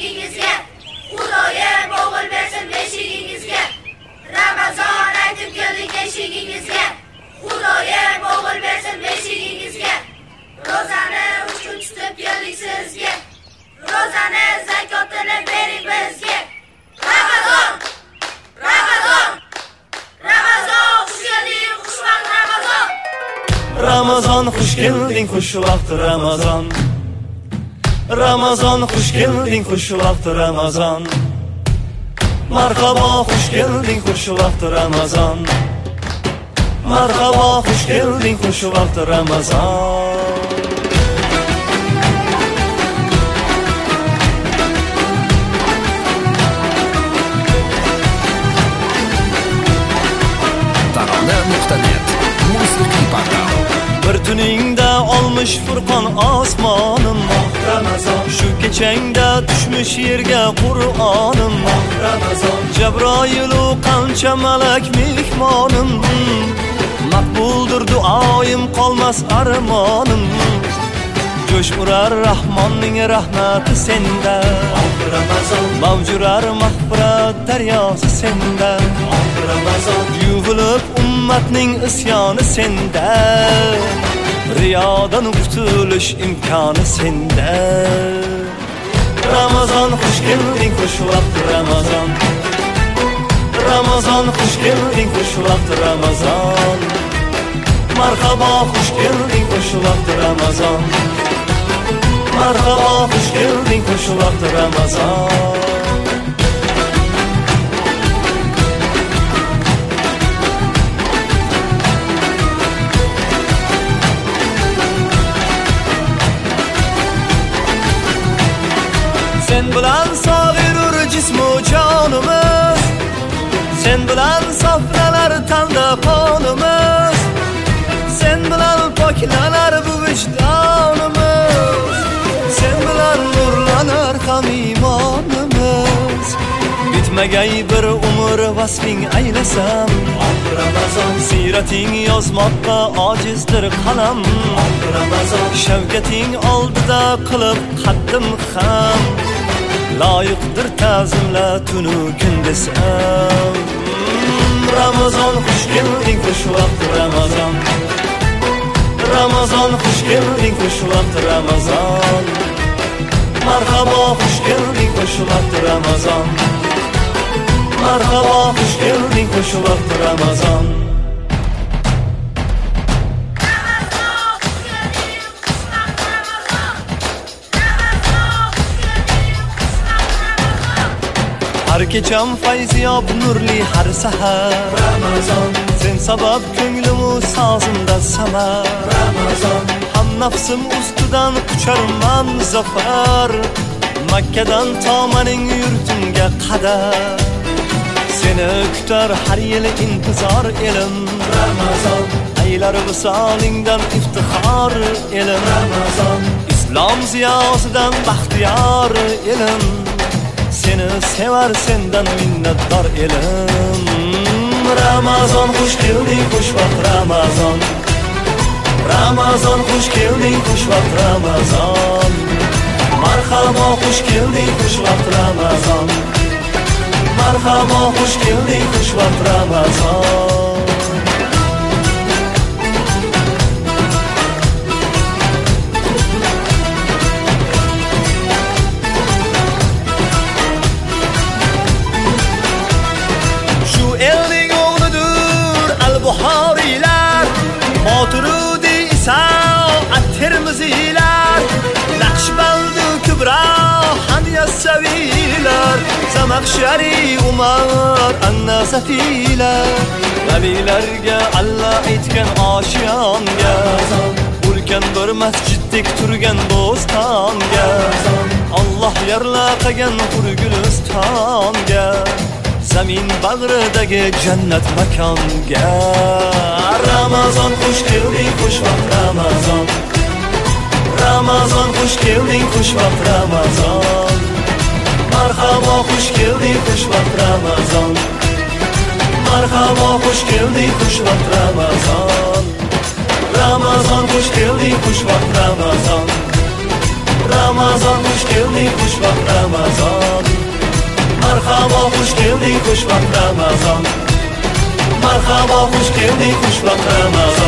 beshigingizga. Xudoyim o'g'il bersin beshigingizga. Ramazon aytib keldik eshigingizga. Xudoyim o'g'il bersin beshigingizga. Ro'zani 3 kun tutib keldik sizga. Ro'zani zakotini bering bizga. Ramazon! Ramazon! Ramazon xush kelding, xushvaqt Ramazon! Ramazon xush kelding, xushvaqt Ramazon. Ramazon xush kelding, xushvaqt Ramazon. Marhaba xush kelding, xushvaqt Ramazon. Marhaba xush kelding, xushvaqt Ramazon. Tarona.net musiqiy portal. Bir tuningda olmuş Furqon osmonim Ramazon. Shu kechangda tushmish yerga Qur'onim Ramazon. Jabroilu qancha malak mehmonim. Maqbuldir duoyim, qolmas armonim. Jo'sh urar Rahmonning rahmati senda Ramazon. Mavjurar mag'firat daryosi senda Ramazon. Yuvilib ummatning isyoni senda. Riyodan qutulish imkoni senda. Ramazon xush kelding, xushvaqt Ramazon. Ramazon xush kelding, xushvaqt Ramazon. Marhaba xush kelding, xushvaqt Ramazon. Marhaba xush kelding, xushvaqt Ramazon. Sen bilan sog'irur jismu jonimiz. Sen bilan sofralar tanda qonimiz. Sen bilan poklanar bu vijdonimiz. Sen bilan nurlanar ham imonimiz. Bitmagay bir umr vasfing aylasam Ramazon. Sirating yozmoqqa ojizdir qalam Ramazon. Shavkating oldida qilib qaddim ham loyiqdir ta'zimla tunu kun desam. Ramazon xush kelding, xushvaqt Ramazon. Ramazon xush kelding, xushvaqt Ramazon. Marhaba xush kelding, xushvaqt Ramazon. Marhaba xush kelding, xushvaqt Ramazon. Har kecham fayziyob nurli har sahar Ramazon. Sen sabab ko'nglim sozimda samar Ramazon. Ham nafsim ustidan qucharman zafar. Makkadan tomaning yurtimga qadar. Seni kutar har yil intizor elim Ramazon. Aylar visolingdan iftixor elim Ramazon. Islom ziyosidan baxtiyor elim. Seni sevar sendan minnatdor elim. Ramazon xush kelding, xushvaqt Ramazon. Ramazon xush kelding, xushvaqt Ramazon. Marhaba xush kelding, xushvaqt Ramazon. Marhaba xush kelding, xushvaqt Ramazon. Buxoriylar, Moturudi Iso, At-Tirmizilar, Naqshband Kubro, Hamyasavilar, Zamakhshari Umar, An-Nasafilar. Valilarga Allah aytgan oshiyonga, ulkan bir masjiddek turgan bo'stonga, Allah yarlaqagan Gulistonga, zamin bag'ridagi jannat makonga. Ramazon xush kelding, xushvaqt Ramazon. Ramazon xush kelding, xushvaqt Ramazon. Marhaba xush kelding, xushvaqt Ramazon. Marhaba xush kelding, xushvaqt Ramazon. Ramazon xush kelding, xushvaqt Ramazon. Ramazon xush kelding, xushvaqt xushvaqt Ramazon. Marhaba xush kelding xushvaqt Ramazon. Marhaba xush kelding xushvaqt Ramazon.